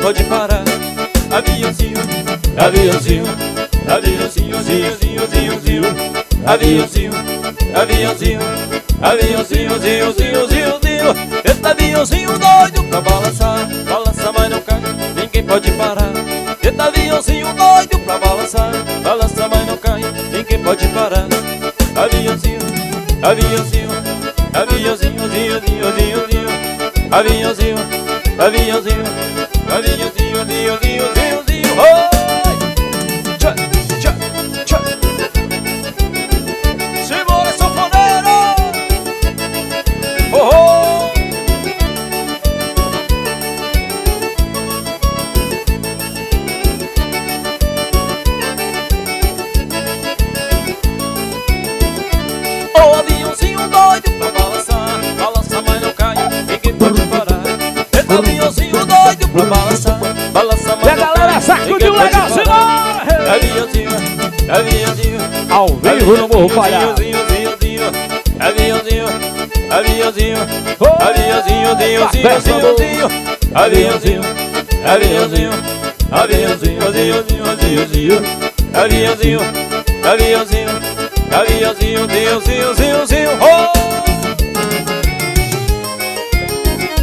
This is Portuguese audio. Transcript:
pode parar. Aviãozinho, aviãozinho, aviãozinho, zinho, zinho, zinho, zinho. Aviãozinho, aviãozinho, aviãozinho, zinho, zinho, zinho, zinho. Esse aviãozinho doido pra balançar, balança mas não cai, ninguém pode parar. Esse aviãozinho doido pra balançar, balança mas não cai, ninguém pode parar. Aviãozinho, aviãozinho, aviãozinho, zinho, zinho, zinho, zinho. Aviãozinho, aviãozinho, aviãozinho, zinho, zinho, zinho, zinho. Oi! Tchá, tchá, tchá. Segura, sanfoneiro! Oh, oh! O aviãozinho doido pra balançar, balança mas não cai, ninguém pode parar. Esse aviãozinho doido pra balançar, balança mas não cai, sacudiu legal, senhor! Aviãozinho, aviãozinho, ao vivo no Morro Palhaço. Aviãozinho, aviãozinho, aviãozinho, aviãozinho, aviãozinho, aviãozinho, aviãozinho, aviãozinho, aviãozinho, aviãozinho, aviãozinho, aviãozinho, aviãozinho, aviãozinho, aviãozinho,